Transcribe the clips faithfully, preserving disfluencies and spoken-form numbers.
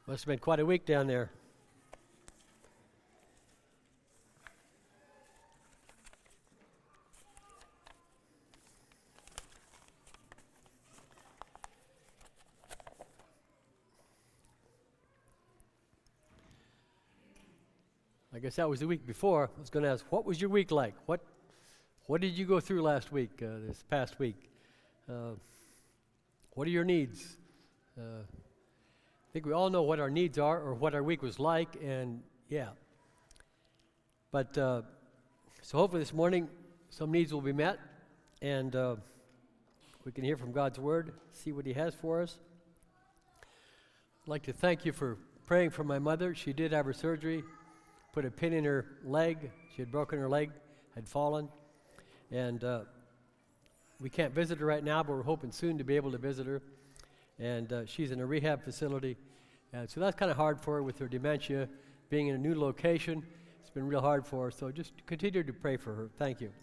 Must have been quite a week down there. I guess that was the week before. I was going to ask, what was your week like? What what did you go through last week, uh, this past week? Uh, what are your needs? Uh, I think we all know what our needs are or what our week was like, and yeah. But, uh, so hopefully this morning some needs will be met, and uh, we can hear from God's Word, see what He has for us. I'd like to thank you for praying for my mother. She did have her surgery. Put a pin in her leg. She had broken her leg, had fallen, and uh, we can't visit her right now, but we're hoping soon to be able to visit her. And uh, she's in a rehab facility, and so that's kind of hard for her with her dementia, being in a new location. It's been real hard for her, so just continue to pray for her. Thank you.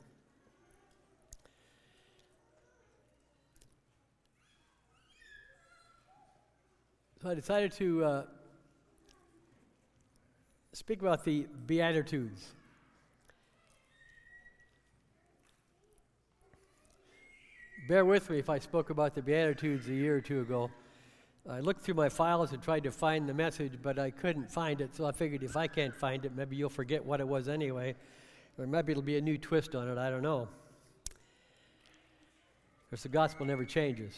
So I decided to uh, speak about the Beatitudes. Bear with me if I spoke about the Beatitudes a year or two ago. I looked through my files and tried to find the message, but I couldn't find it, so I figured if I can't find it, maybe you'll forget what it was anyway, or maybe it'll be a new twist on it, I don't know. Because the gospel never changes.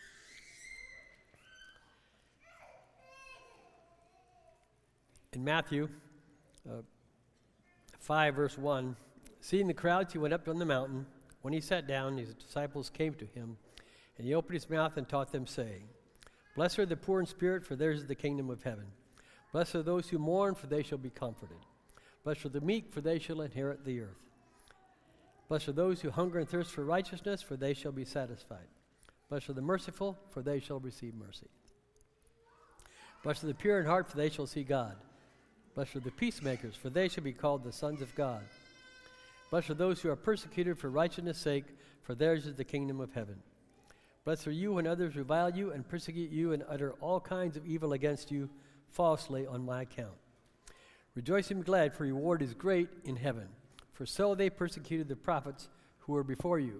In Matthew uh, five, verse one, seeing the crowds, he went up on the mountain. When he sat down, his disciples came to him, and he opened his mouth and taught them, saying, Blessed are the poor in spirit, for theirs is the kingdom of heaven. Blessed are those who mourn, for they shall be comforted. Blessed are the meek, for they shall inherit the earth. Blessed are those who hunger and thirst for righteousness, for they shall be satisfied. Blessed are the merciful, for they shall receive mercy. Blessed are the pure in heart, for they shall see God. Blessed are the peacemakers, for they shall be called the sons of God. Blessed are those who are persecuted for righteousness' sake, for theirs is the kingdom of heaven. Blessed are you when others revile you and persecute you and utter all kinds of evil against you falsely on my account. Rejoice and be glad, for your reward is great in heaven, for so they persecuted the prophets who were before you.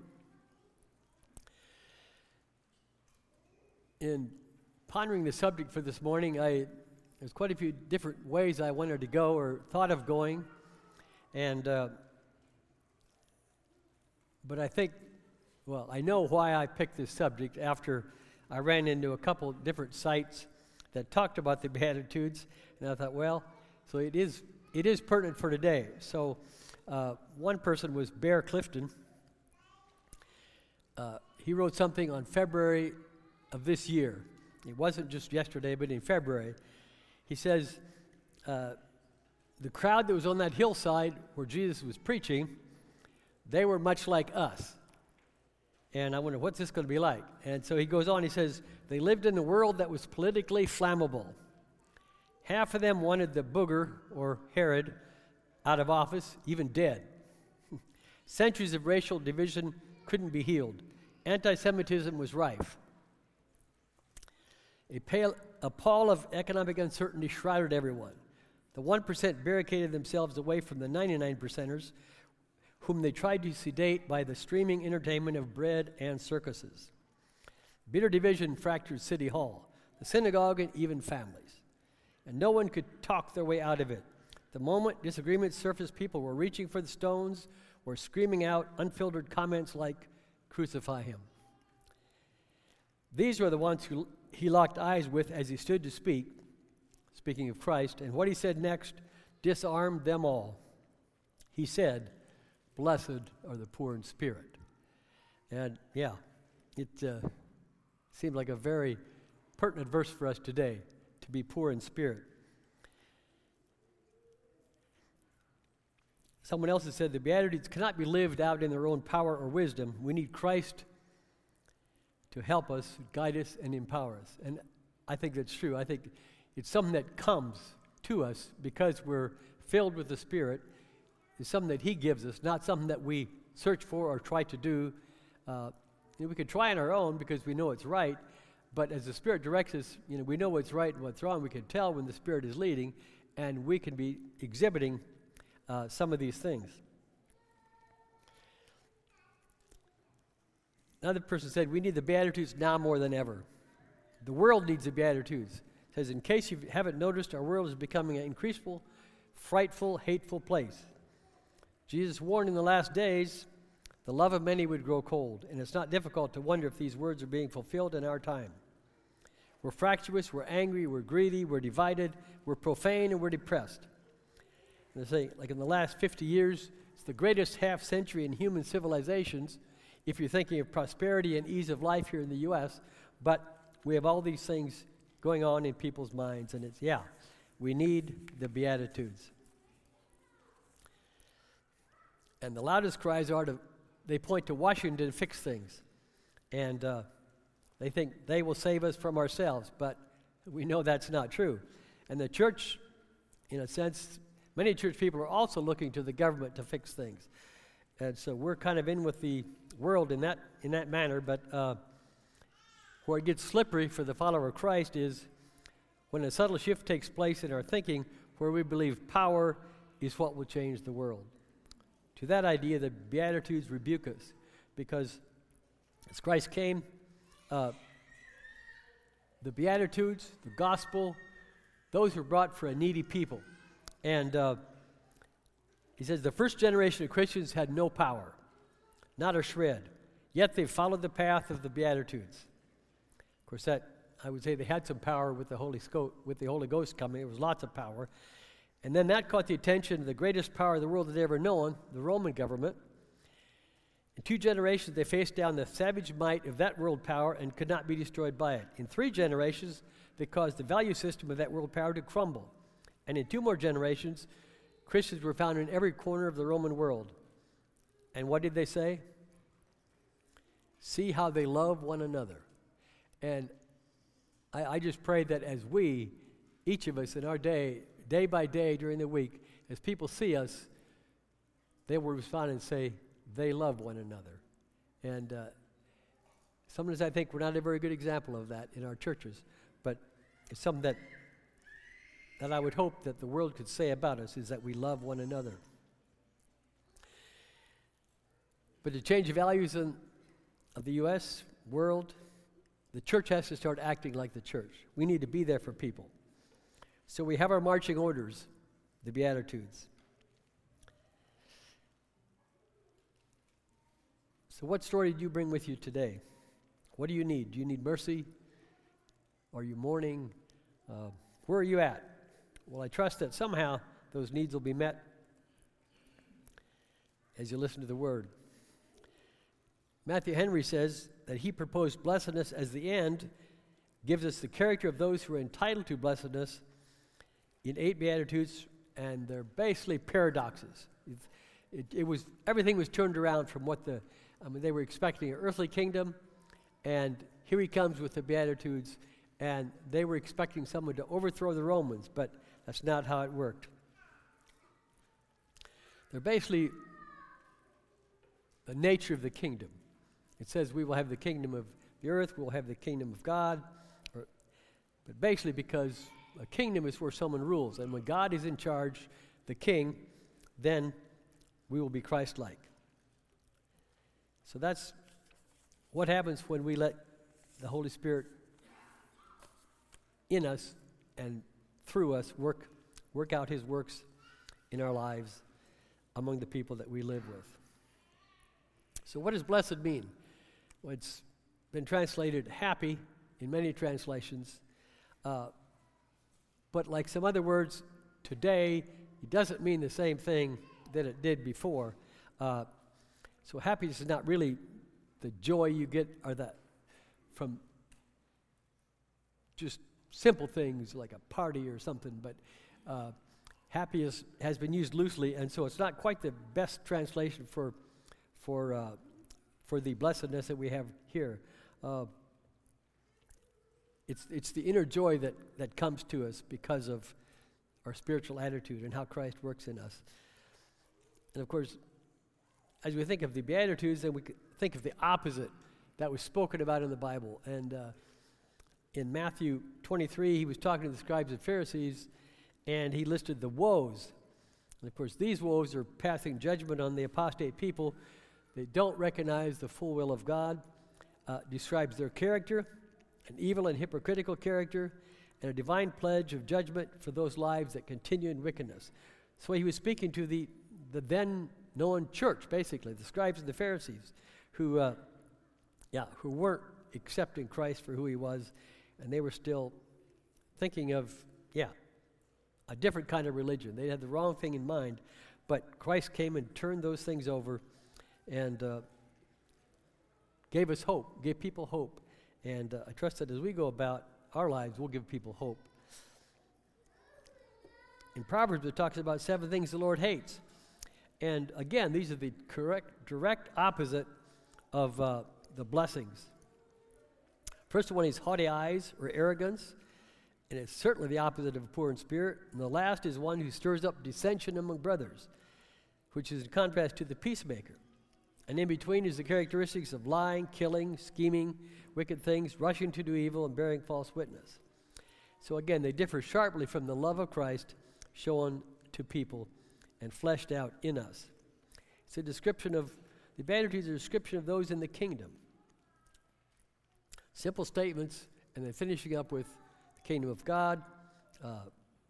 In pondering the subject for this morning, I there's quite a few different ways I wanted to go or thought of going, and uh, but I think, well, I know why I picked this subject after I ran into a couple different sites that talked about the Beatitudes, and I thought, well, so it is it is pertinent for today. So uh, one person was Bear Clifton. Uh, he wrote something on February of this year. It wasn't just yesterday, but in February. He says, uh, the crowd that was on that hillside where Jesus was preaching, they were much like us. And I wonder, what's this going to be like? And so he goes on, he says, they lived in a world that was politically flammable. Half of them wanted the booger, or Herod, out of office, even dead. Centuries of racial division couldn't be healed. Anti-Semitism was rife. A, pale, a pall of economic uncertainty shrouded everyone. The one percent barricaded themselves away from the ninety-nine percenters, whom they tried to sedate by the streaming entertainment of bread and circuses. Bitter division fractured City Hall, the synagogue, and even families. And no one could talk their way out of it. The moment disagreements surfaced, people were reaching for the stones or screaming out unfiltered comments like, crucify him. These were the ones who he locked eyes with as he stood to speak, speaking of Christ, and what he said next disarmed them all. He said, Blessed are the poor in spirit. And yeah, it uh, seemed like a very pertinent verse for us today, to be poor in spirit. Someone else has said the Beatitudes cannot be lived out in their own power or wisdom. We need Christ to help us, guide us, and empower us. And I think that's true. I think it's something that comes to us because we're filled with the Spirit. It's something that He gives us, not something that we search for or try to do. Uh, we could try on our own because we know it's right, but as the Spirit directs us, you know, we know what's right and what's wrong. We can tell when the Spirit is leading, and we can be exhibiting uh, some of these things. Another person said, we need the Beatitudes now more than ever. The world needs the Beatitudes. It says, in case you haven't noticed, our world is becoming an increasingly frightful, hateful place. Jesus warned in the last days, the love of many would grow cold, and it's not difficult to wonder if these words are being fulfilled in our time. We're fractious, we're angry, we're greedy, we're divided, we're profane, and we're depressed. And they say, like in the last fifty years, it's the greatest half century in human civilizations, if you're thinking of prosperity and ease of life here in the U S, but we have all these things going on in people's minds, and it's, yeah, we need the Beatitudes. And the loudest cries are to, they point to Washington to fix things. And uh, they think they will save us from ourselves, but we know that's not true. And the church, in a sense, many church people are also looking to the government to fix things. And so we're kind of in with the world in that in that manner, but uh, where it gets slippery for the follower of Christ is when a subtle shift takes place in our thinking where we believe power is what will change the world. To that idea, the Beatitudes rebuke us, because as Christ came, uh, the Beatitudes, the gospel, those were brought for a needy people. And uh, he says the first generation of Christians had no power, not a shred, yet they followed the path of the Beatitudes. Of course, that, I would say they had some power with the Holy Sco- with the Holy Ghost coming. There was lots of power. And then that caught the attention of the greatest power the world had ever known, the Roman government. In two generations, they faced down the savage might of that world power and could not be destroyed by it. In three generations, they caused the value system of that world power to crumble. And in two more generations, Christians were found in every corner of the Roman world. And what did they say? See how they love one another. And I, I just pray that as we, each of us in our day, day by day during the week, as people see us, they will respond and say, they love one another. And uh, sometimes I think we're not a very good example of that in our churches, but it's something that that I would hope that the world could say about us, is that we love one another. But to change the values in, of the U S, world, the church has to start acting like the church. We need to be there for people. So we have our marching orders, the Beatitudes. So what story do you bring with you today? What do you need? Do you need mercy? Are you mourning? Uh, where are you at? Well, I trust that somehow those needs will be met as you listen to the Word. Matthew Henry says that he proposed blessedness as the end, gives us the character of those who are entitled to blessedness in eight Beatitudes, and they're basically paradoxes. It, it, it was everything was turned around from what the, I mean, they were expecting an earthly kingdom, and here he comes with the Beatitudes, and they were expecting someone to overthrow the Romans, but that's not how it worked. They're basically the nature of the kingdom. It says we will have the kingdom of the earth, we'll have the kingdom of God, or, but basically because a kingdom is where someone rules, and when God is in charge, the king, then we will be Christ-like. So that's what happens when we let the Holy Spirit in us and through us work work out his works in our lives among the people that we live with. So what does blessed mean? Well, it's been translated happy in many translations, uh, but like some other words today, it doesn't mean the same thing that it did before. Uh, so happiness is not really the joy you get or that from just simple things like a party or something, but uh, happy is, has been used loosely, and so it's not quite the best translation for for uh, for the blessedness that we have here. Uh, it's it's the inner joy that, that comes to us because of our spiritual attitude and how Christ works in us. And of course, as we think of the Beatitudes, then we think of the opposite that was spoken about in the Bible. And uh, in Matthew twenty-three, he was talking to the scribes and Pharisees, and he listed the woes. And of course, these woes are passing judgment on the apostate people. They don't recognize the full will of God, uh, describes their character, an evil and hypocritical character, and a divine pledge of judgment for those lives that continue in wickedness. So he was speaking to the, the then known church, basically, the scribes and the Pharisees, who, uh, yeah, who weren't accepting Christ for who he was, and they were still thinking of, yeah, a different kind of religion. They had the wrong thing in mind, but Christ came and turned those things over and uh, gave us hope, gave people hope. And uh, I trust that as we go about our lives, we'll give people hope. In Proverbs, it talks about seven things the Lord hates. And again, these are the correct, direct opposite of uh, the blessings. First one is haughty eyes or arrogance, and it's certainly the opposite of a poor in spirit. And the last is one who stirs up dissension among brothers, which is in contrast to the peacemaker. And in between is the characteristics of lying, killing, scheming, wicked things, rushing to do evil, and bearing false witness. So again, they differ sharply from the love of Christ shown to people and fleshed out in us. It's a description of, the Beatitudes are a description of those in the kingdom. Simple statements, and then finishing up with the kingdom of God, uh,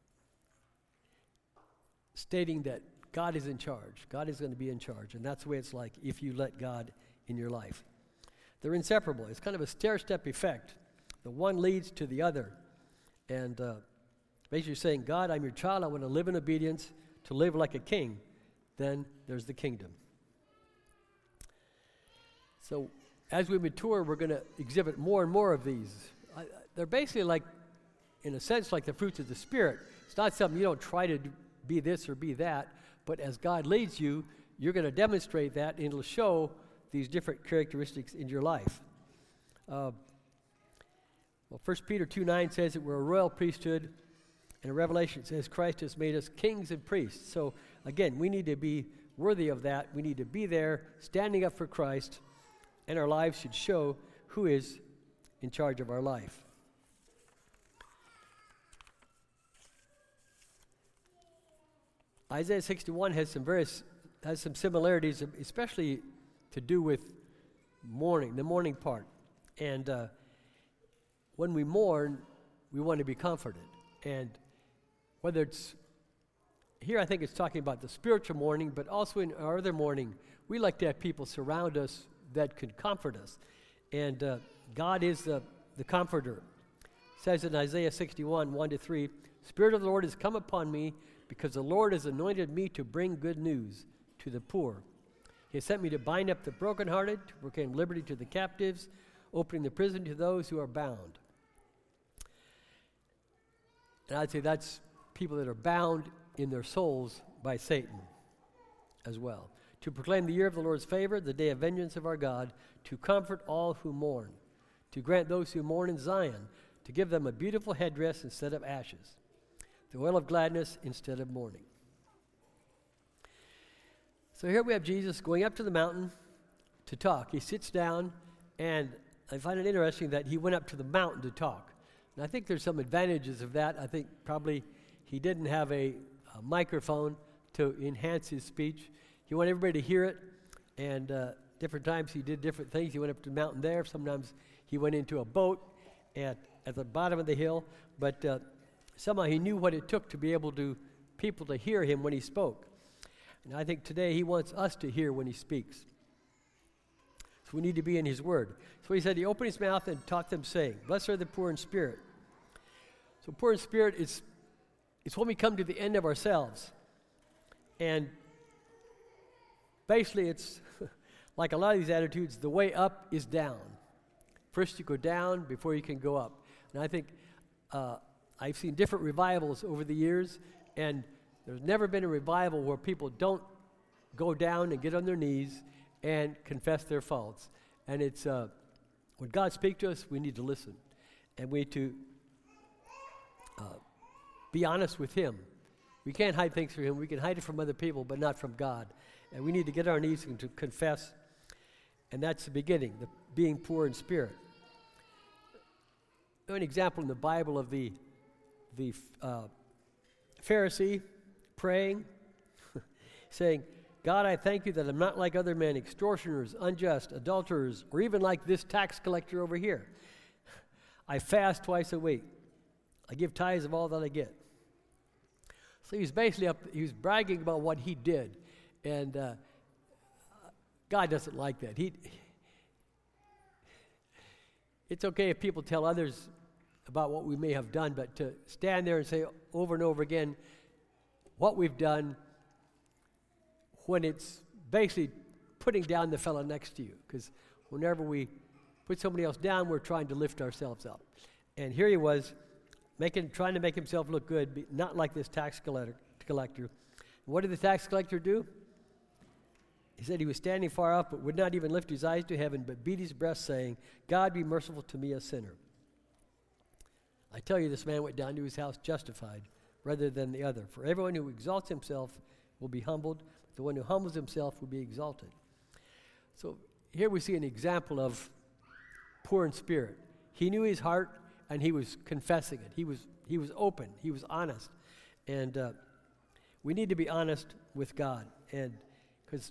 stating that God is in charge. God is going to be in charge, and that's the way it's like if you let God in your life. They're inseparable. It's kind of a stair-step effect. The one leads to the other. And uh, basically saying, God, I'm your child. I want to live in obedience, to live like a king. Then there's the kingdom. So as we mature, we're going to exhibit more and more of these. I, they're basically like, in a sense, like the fruits of the Spirit. It's not something you don't try to do, be this or be that, but as God leads you, you're going to demonstrate that, and it'll show these different characteristics in your life. Uh, well, First Peter two nine says that we're a royal priesthood, and in Revelation it says Christ has made us kings and priests. So again, we need to be worthy of that. We need to be there, standing up for Christ, and our lives should show who is in charge of our life. Isaiah sixty-one has some various has some similarities, especially to do with mourning, the mourning part. And uh, when we mourn, we want to be comforted. And whether it's here, I think it's talking about the spiritual mourning, but also in our other mourning, we like to have people surround us that could comfort us. And uh, God is the, the comforter. It says in Isaiah sixty-one, one to three, Spirit of the Lord has come upon me, because the Lord has anointed me to bring good news to the poor. He has sent me to bind up the brokenhearted, to proclaim liberty to the captives, opening the prison to those who are bound. And I'd say that's people that are bound in their souls by Satan as well. To proclaim the year of the Lord's favor, the day of vengeance of our God, to comfort all who mourn, to grant those who mourn in Zion, to give them a beautiful headdress instead of ashes, the oil of gladness instead of mourning. So here we have Jesus going up to the mountain to talk. He sits down, and I find it interesting that he went up to the mountain to talk. And I think there's some advantages of that. I think probably he didn't have a, a microphone to enhance his speech. He wanted everybody to hear it, and uh, different times he did different things. He went up to the mountain there. Sometimes he went into a boat at, at the bottom of the hill, but uh, somehow he knew what it took to be able to people to hear him when he spoke. And I think today he wants us to hear when he speaks. So we need to be in his word. So he said he opened his mouth and taught them, saying, Blessed are the poor in spirit. So poor in spirit is it's when we come to the end of ourselves. And basically it's like a lot of these attitudes, the way up is down. First you go down before you can go up. And I think uh, I've seen different revivals over the years, and there's never been a revival where people don't go down and get on their knees and confess their faults. And it's, uh, when God speaks to us, we need to listen. And we need to uh, be honest with him. We can't hide things from him. We can hide it from other people, but not from God. And we need to get on our knees and to confess. And that's the beginning, the being poor in spirit. an example in the Bible of the, the uh, Pharisee praying, saying, God, I thank you that I'm not like other men, extortioners, unjust, adulterers, or even like this tax collector over here. I fast twice a week. I give tithes of all that I get. So he's basically up, he was bragging about what he did. And uh, God doesn't like that. He, it's okay if people tell others about what we may have done, but to stand there and say over and over again what we've done when it's basically putting down the fellow next to you. Because whenever we put somebody else down, we're trying to lift ourselves up. And here he was, making, trying to make himself look good, not like this tax collector. collector. What did the tax collector do? He said he was standing far off, but would not even lift his eyes to heaven, but beat his breast, saying, God, be merciful to me, a sinner. I tell you, this man went down to his house justified rather than the other. For everyone who exalts himself will be humbled, but the one who humbles himself will be exalted. So here we see an example of poor in spirit. He knew his heart, and he was confessing it. He was he was open. He was honest. And uh, we need to be honest with God, and because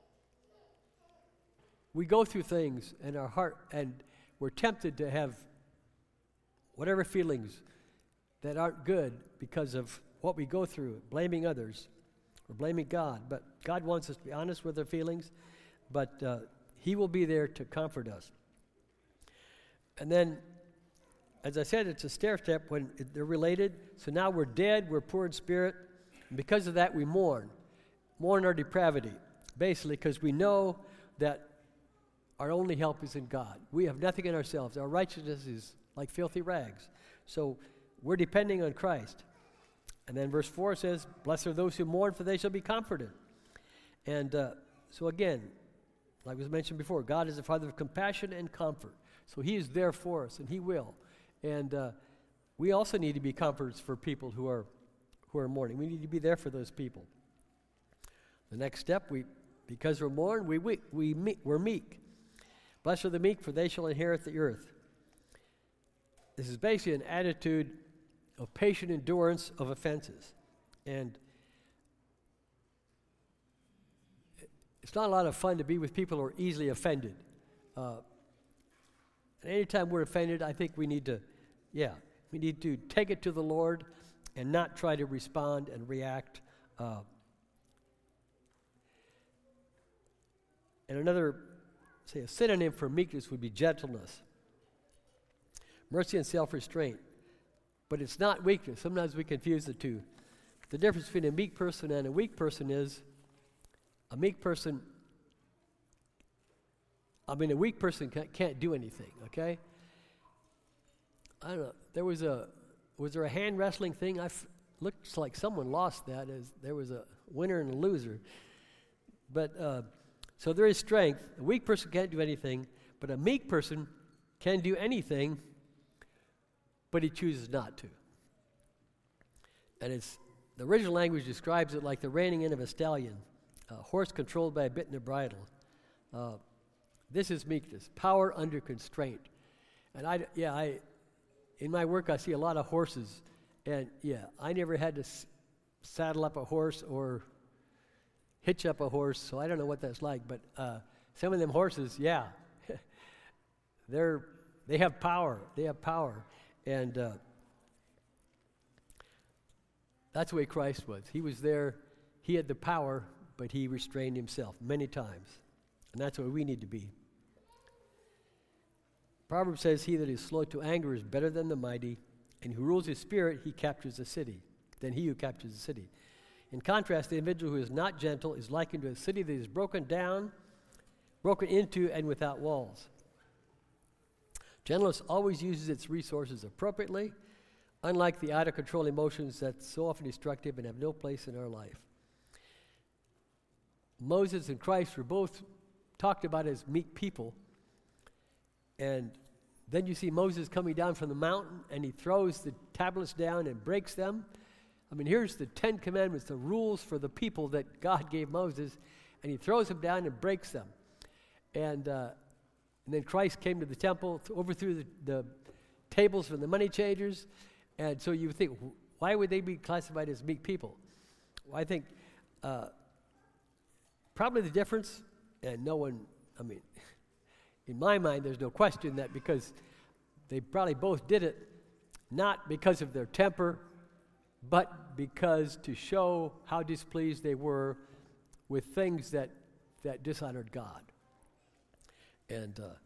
we go through things in our heart, and we're tempted to have whatever feelings that aren't good because of what we go through, blaming others or blaming God. But God wants us to be honest with our feelings, but uh, He will be there to comfort us. And then, as I said, it's a stair step when it, they're related. So now we're dead, we're poor in spirit, and because of that we mourn. Mourn our depravity, basically, because we know that our only help is in God. We have nothing in ourselves. Our righteousness is like filthy rags. So we're depending on Christ. And then verse four says, blessed are those who mourn, for they shall be comforted. And uh, so again, like was mentioned before, God is the Father of compassion and comfort. So He is there for us, and He will. And uh, we also need to be comforters for people who are who are mourning. We need to be there for those people. The next step, we because we're mourn, we we, we me, we're meek. Blessed are the meek, for they shall inherit the earth. This is basically an attitude of patient endurance of offenses. And it's not a lot of fun to be with people who are easily offended. Uh, and anytime we're offended, I think we need to, yeah, we need to take it to the Lord and not try to respond and react. Uh, and another, say, a synonym for meekness would be gentleness, mercy and self-restraint. But it's not weakness. Sometimes we confuse the two. The difference between a meek person and a weak person is a meek person, I mean, a weak person can't, can't do anything, okay? I don't know. There was a, was there a hand wrestling thing? I f- looks like someone lost that. As there was a winner and a loser. But, uh, so there is strength. A weak person can't do anything, but a meek person can do anything, but he chooses not to. And it's, the original language describes it like the reining in of a stallion, a horse controlled by a bit and a bridle. Uh, this is meekness, power under constraint. And I, yeah, I, in my work I see a lot of horses, and yeah, I never had to s- saddle up a horse or hitch up a horse, so I don't know what that's like, but uh, some of them horses, yeah, they're, they have power, they have power. And uh, that's the way Christ was. He was there, He had the power, but He restrained Himself many times. And that's what we need to be. Proverbs says, he that is slow to anger is better than the mighty, and who rules his spirit, he captures the city, than he who captures the city. In contrast, the individual who is not gentle is likened to a city that is broken down, broken into, and without walls. Gentleness always uses its resources appropriately, unlike the out-of-control emotions that's so often destructive and have no place in our life. Moses and Christ were both talked about as meek people, and then you see Moses coming down from the mountain, and he throws the tablets down and breaks them. I mean, here's the Ten Commandments, the rules for the people that God gave Moses, and he throws them down and breaks them. And, uh, and then Christ came to the temple, th- overthrew the, the tables from the money changers. And so you think, why would they be classified as meek people? Well, I think uh, probably the difference, and no one, I mean, in my mind, there's no question that because they probably both did it, not because of their temper, but because to show how displeased they were with things that, that dishonored God. And uh,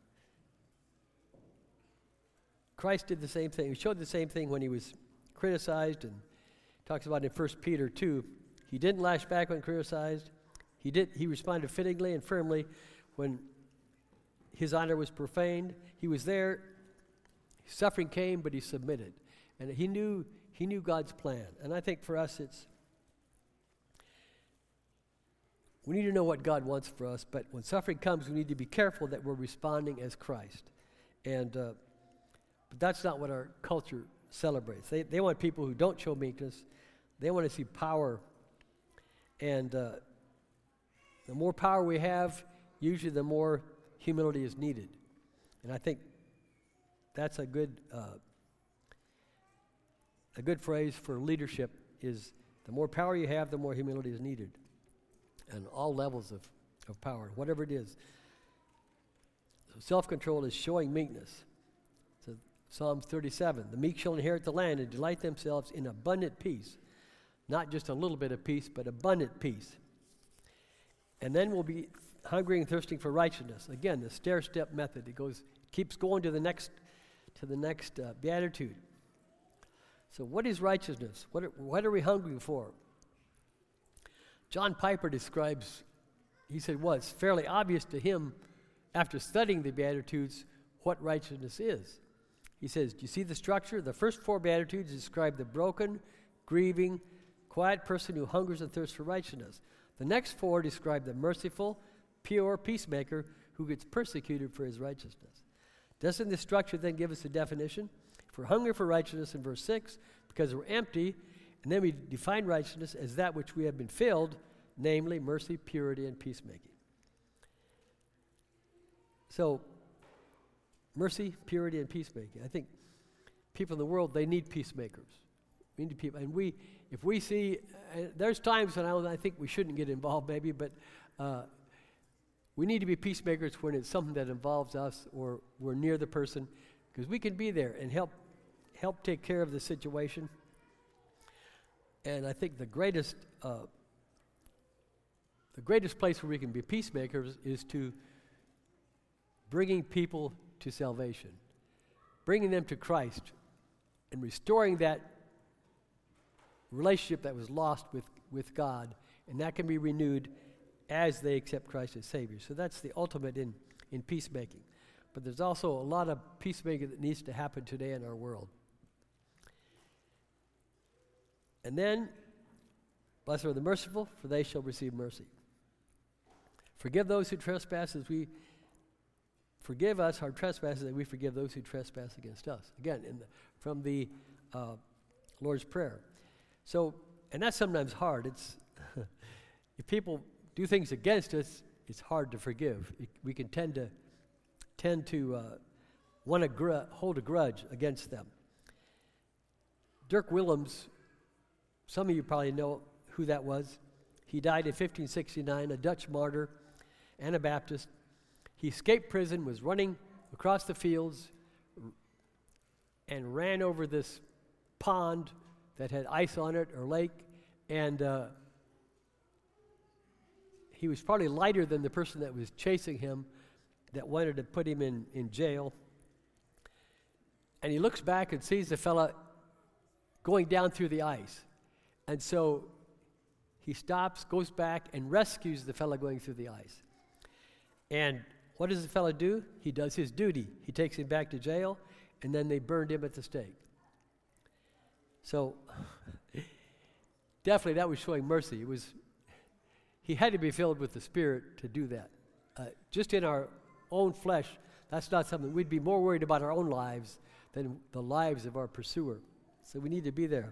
Christ did the same thing. He showed the same thing when he was criticized, and talks about in First Peter two. He didn't lash back when criticized. He did. He responded fittingly and firmly when his honor was profaned. He was there. Suffering came, but he submitted, and he knew he knew God's plan. And I think for us, it's we need to know what God wants for us. But when suffering comes, we need to be careful that we're responding as Christ. And uh, but that's not what our culture celebrates. They they want people who don't show meekness. They want to see power. And uh, the more power we have, usually the more humility is needed. And I think that's a good uh, a good phrase for leadership is the more power you have, the more humility is needed. And all levels of, of power, whatever it is. So self-control is showing meekness. So Psalm thirty-seven, the meek shall inherit the land and delight themselves in abundant peace. Not just a little bit of peace, but abundant peace. And then we'll be hungry and thirsting for righteousness. Again, the stair-step method. It goes, keeps going to the next, to the next uh, beatitude. So, what is righteousness? What are, what are we hungry for? John Piper describes. He said, "Well, it's fairly obvious to him, after studying the Beatitudes, what righteousness is." He says, "Do you see the structure? The first four Beatitudes describe the broken, grieving, quiet person who hungers and thirsts for righteousness. The next four describe the merciful, pure peacemaker who gets persecuted for his righteousness." Doesn't this structure then give us a definition? If we're hungry for righteousness in verse six, because we're empty, and then we define righteousness as that which we have been filled, namely mercy, purity, and peacemaking. So, mercy, purity, and peacemaking. I think people in the world, they need peacemakers. We need people, and we, if we see, uh, there's times when I, I think we shouldn't get involved maybe, but uh, we need to be peacemakers when it's something that involves us or we're near the person, because we can be there and help help take care of the situation. And I think the greatest uh, the greatest place where we can be peacemakers is to bringing people to salvation, bringing them to Christ, and restoring that relationship that was lost with, with God, and that can be renewed as they accept Christ as Savior. So that's the ultimate in, in peacemaking. But there's also a lot of peacemaking that needs to happen today in our world. And then, blessed are the merciful, for they shall receive mercy. Forgive those who trespass as we forgive us our trespasses, and we forgive those who trespass against us. Again, in the, from the uh, Lord's Prayer. So, and that's sometimes hard. It's if people do things against us, it's hard to forgive. It, we can tend to tend to uh, want to gr- hold a grudge against them. Dirk Willems, some of you probably know who that was. He died in fifteen sixty-nine, a Dutch martyr, Anabaptist. He escaped prison, was running across the fields, r- and ran over this pond that had ice on it, or lake, and uh, he was probably lighter than the person that was chasing him, that wanted to put him in, in jail. And he looks back and sees the fella going down through the ice. And so he stops, goes back, and rescues the fella going through the ice. And what does the fella do? He does his duty. He takes him back to jail, and then they burned him at the stake. So, definitely that was showing mercy. It was, he had to be filled with the Spirit to do that. Uh, just in our own flesh, that's not something. We'd be more worried about our own lives than the lives of our pursuer. So we need to be there.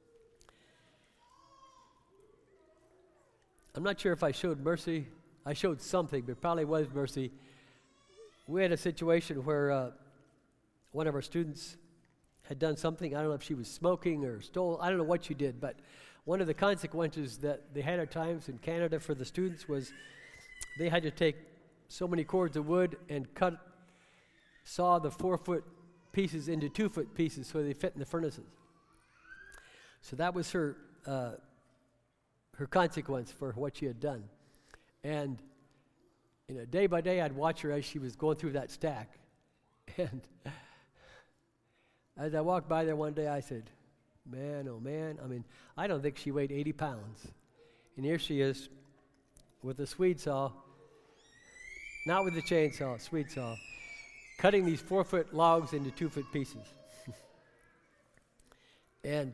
I'm not sure if I showed mercy. I showed something, but probably was mercy. We had a situation where uh, one of our students had done something. I don't know if she was smoking or stole. I don't know what she did, but one of the consequences that they had at times in Canada for the students was they had to take so many cords of wood and cut, saw the four-foot pieces into two-foot pieces so they fit in the furnaces. So that was her uh, her consequence for what she had done. And you know, day by day, I'd watch her as she was going through that stack. And as I walked by there one day, I said, man, oh man, I mean, I don't think she weighed eighty pounds. And here she is with a Swede saw, not with the chainsaw, Swede saw, cutting these four-foot logs into two-foot pieces. And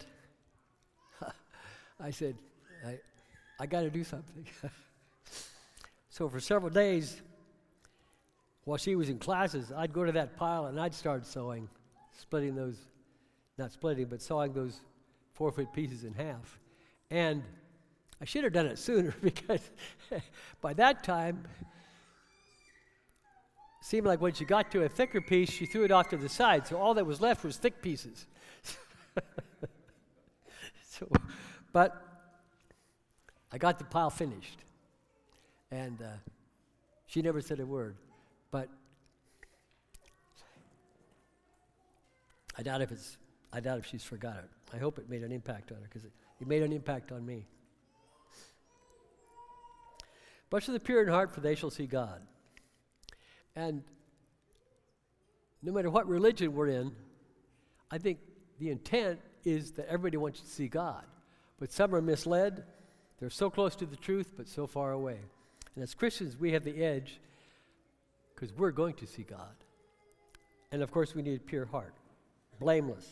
I said, I, I got to do something. So for several days, while she was in classes, I'd go to that pile and I'd start sewing, splitting those, not splitting, but sawing those four-foot pieces in half. And I should have done it sooner because by that time, it seemed like when she got to a thicker piece, she threw it off to the side, so all that was left was thick pieces. so, but I got the pile finished, and uh, she never said a word. But I doubt if it's. I doubt if she's forgot it. I hope it made an impact on her because it, it made an impact on me. Blessed are the pure in heart, for they shall see God. And no matter what religion we're in, I think the intent is that everybody wants to see God. But some are misled. They're so close to the truth, but so far away. And as Christians, we have the edge because we're going to see God. And of course, we need a pure heart, blameless.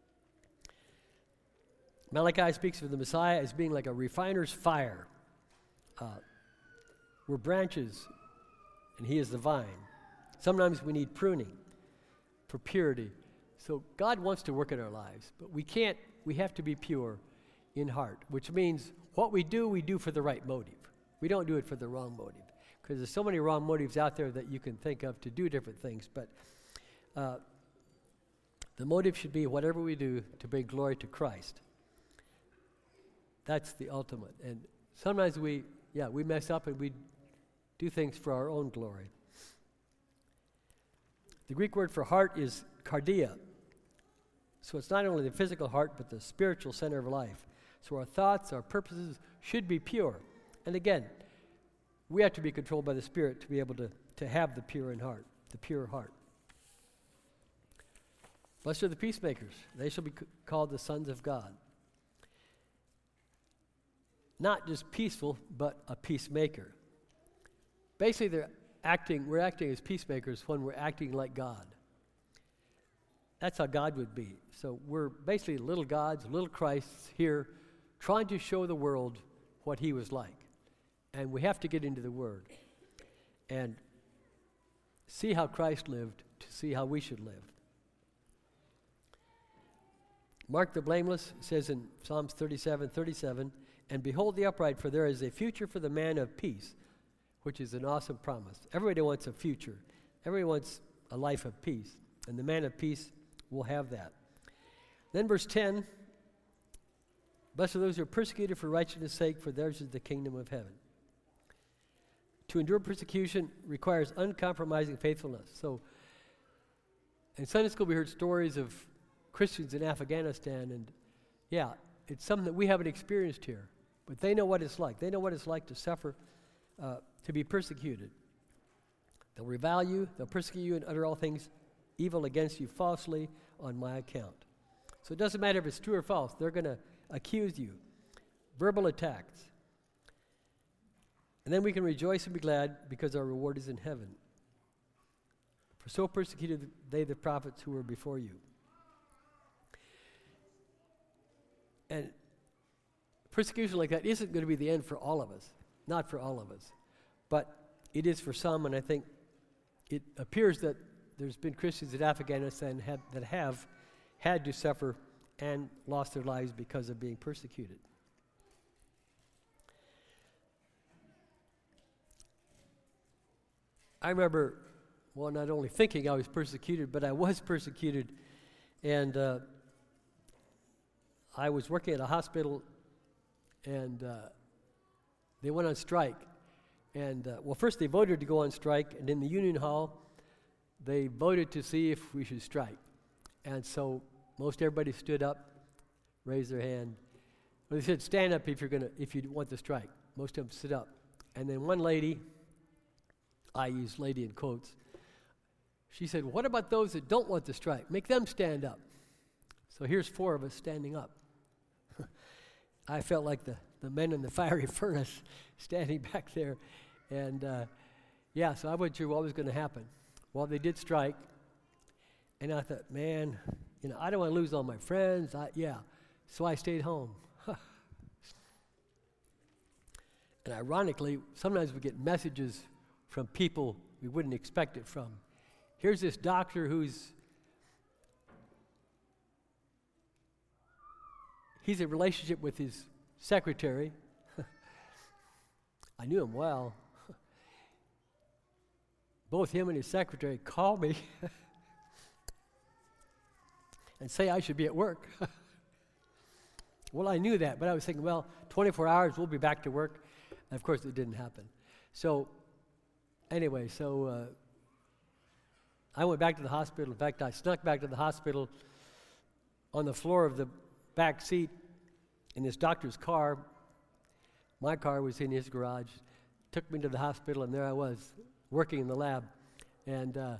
Malachi speaks of the Messiah as being like a refiner's fire. Uh, we're branches, and he is the vine. Sometimes we need pruning for purity. So God wants to work in our lives, but we can't, we have to be pure in heart, which means what we do, we do for the right motive. We don't do it for the wrong motive, because there's so many wrong motives out there that you can think of to do different things, but uh, the motive should be whatever we do to bring glory to Christ. That's the ultimate. And sometimes we, yeah, we mess up and we do things for our own glory. The Greek word for heart is cardia. So it's not only the physical heart, but the spiritual center of life. So our thoughts, our purposes should be pure. And again, we have to be controlled by the Spirit to be able to, to have the pure in heart, the pure heart. Blessed are the peacemakers. They shall be c- called the sons of God. Not just peaceful, but a peacemaker. Basically, they're acting, we're acting as peacemakers when we're acting like God. That's how God would be. So we're basically little gods, little Christs here, trying to show the world what he was like. And we have to get into the Word and see how Christ lived to see how we should live. Mark the blameless says in Psalms thirty-seven, thirty-seven, and behold the upright, for there is a future for the man of peace, which is an awesome promise. Everybody wants a future. Everybody wants a life of peace, and the man of peace will have that. Then verse ten, blessed are those who are persecuted for righteousness' sake, for theirs is the kingdom of heaven. To endure persecution requires uncompromising faithfulness. So in Sunday school we heard stories of Christians in Afghanistan, and yeah, it's something that we haven't experienced here, but they know what it's like. They know what it's like to suffer, uh, to be persecuted. They'll revile you, they'll persecute you, and utter all things evil against you falsely on my account. So it doesn't matter if it's true or false, they're going to accuse you. Verbal attacks. And then we can rejoice and be glad because our reward is in heaven. For so persecuted they the prophets who were before you. And persecution like that isn't going to be the end for all of us. Not for all of us. But it is for some, and I think it appears that there's been Christians in Afghanistan have, that have had to suffer and lost their lives because of being persecuted. I remember, well, not only thinking I was persecuted, but I was persecuted And uh, I was working at a hospital, and uh, they went on strike. And, uh, well, first they voted to go on strike, and in the Union Hall, they voted to see if we should strike. And so most everybody stood up, raised their hand. Well, they said, stand up if you're gonna, if you want to strike. Most of them stood up. And then one lady, I use lady in quotes, she said, what about those that don't want to strike? Make them stand up. So here's four of us standing up. I felt like the, the men in the fiery furnace standing back there. And uh, yeah, so I wasn't sure what was going to happen. Well, they did strike. And I thought, man, you know, I don't want to lose all my friends. I, yeah. So I stayed home. And ironically, sometimes we get messages from people we wouldn't expect it from. Here's this doctor who's, he's in a relationship with his secretary. I knew him well. Both him and his secretary call me and say I should be at work. Well, I knew that, but I was thinking, well, twenty-four hours, we'll be back to work. And of course, it didn't happen. So, anyway, so uh, I went back to the hospital. In fact, I snuck back to the hospital on the floor of the back seat in this doctor's car. My car was in his garage. Took me to the hospital, and there I was, working in the lab. And uh,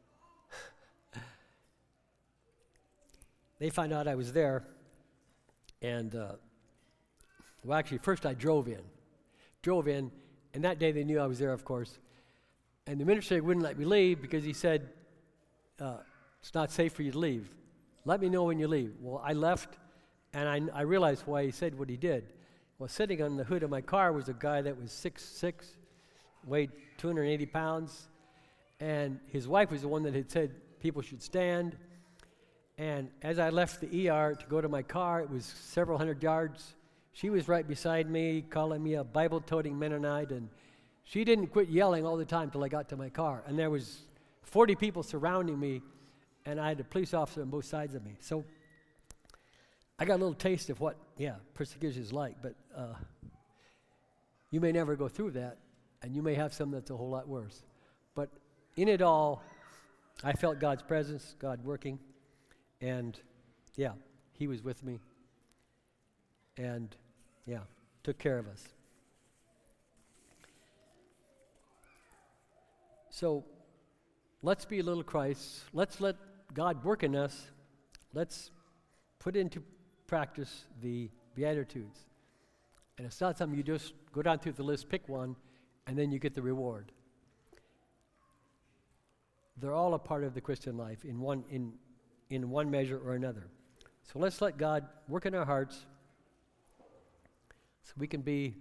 they found out I was there. And, uh, well, actually, first I drove in. Drove in, and that day they knew I was there, of course. And the administrator wouldn't let me leave because he said, uh, it's not safe for you to leave. Let me know when you leave. Well, I left, and I, I realized why he said what he did. Well, sitting on the hood of my car was a guy that was six foot six, weighed two hundred eighty pounds, and his wife was the one that had said people should stand. And as I left the E R to go to my car, it was several hundred yards. She was right beside me, calling me a Bible-toting Mennonite, and she didn't quit yelling all the time till I got to my car. And there was forty people surrounding me, and I had a police officer on both sides of me. So I got a little taste of what, yeah, persecution is like, but uh, you may never go through that, and you may have some that's a whole lot worse. But in it all, I felt God's presence, God working, and yeah, He was with me, and yeah, took care of us. So let's be little Christ. Let's let God work in us. Let's put into practice the Beatitudes. And it's not something you just go down through the list, pick one, and then you get the reward. They're all a part of the Christian life in one, in, in one measure or another. So let's let God work in our hearts so we can be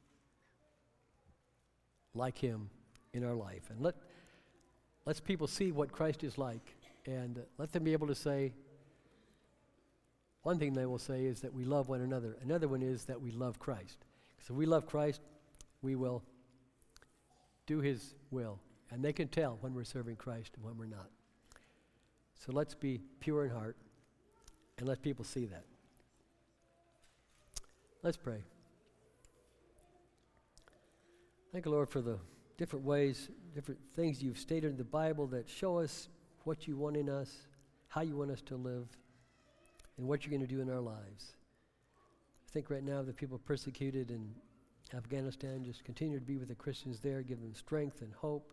like Him in our life. And let let's people see what Christ is like, and uh, let them be able to say, one thing they will say is that we love one another. Another one is that we love Christ. Because if we love Christ, we will do His will. And they can tell when we're serving Christ and when we're not. So let's be pure in heart and let people see that. Let's pray. Thank you, Lord, for the different ways, different things you've stated in the Bible that show us what you want in us, how you want us to live, and what you're going to do in our lives. I think right now the people persecuted in Afghanistan, just continue to be with the Christians there, give them strength and hope.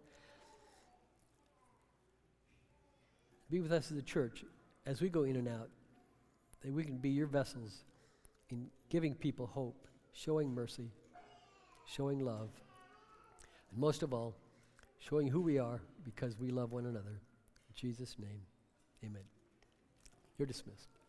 Be with us as a church as we go in and out, that we can be your vessels in giving people hope, showing mercy, showing love, and most of all, showing who we are because we love one another. In Jesus' name, amen. You're dismissed.